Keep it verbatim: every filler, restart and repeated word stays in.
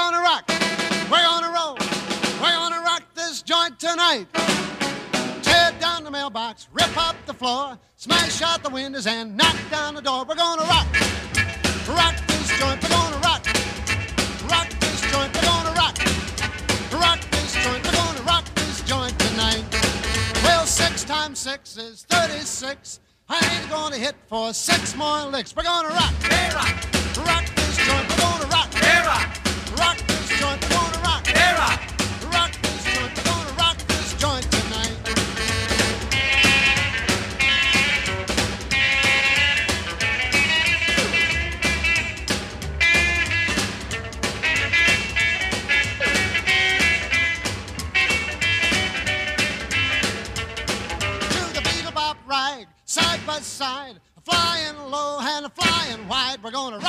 gonna rock, we're gonna roll, we're gonna rock this joint tonight. Tear down the mailbox, rip up the floor, smash out the windows and knock down the door. We're gonna rock, rock this joint, we're gonna rock, rock this joint, we're gonna rock, rock this joint, we're gonna rock this joint tonight. Well, six times six is thirty-six. I ain't gonna hit for six more licks. We're gonna rock, Hey, rock, rock this joint, we're gonna rock, hey, rock, rock this joint, we're gonna rock, hey, rock. rock this joint, we're gonna rock this joint tonight. To the beat of bop rag, side by side, flying low and flying wide. We're gonna rock,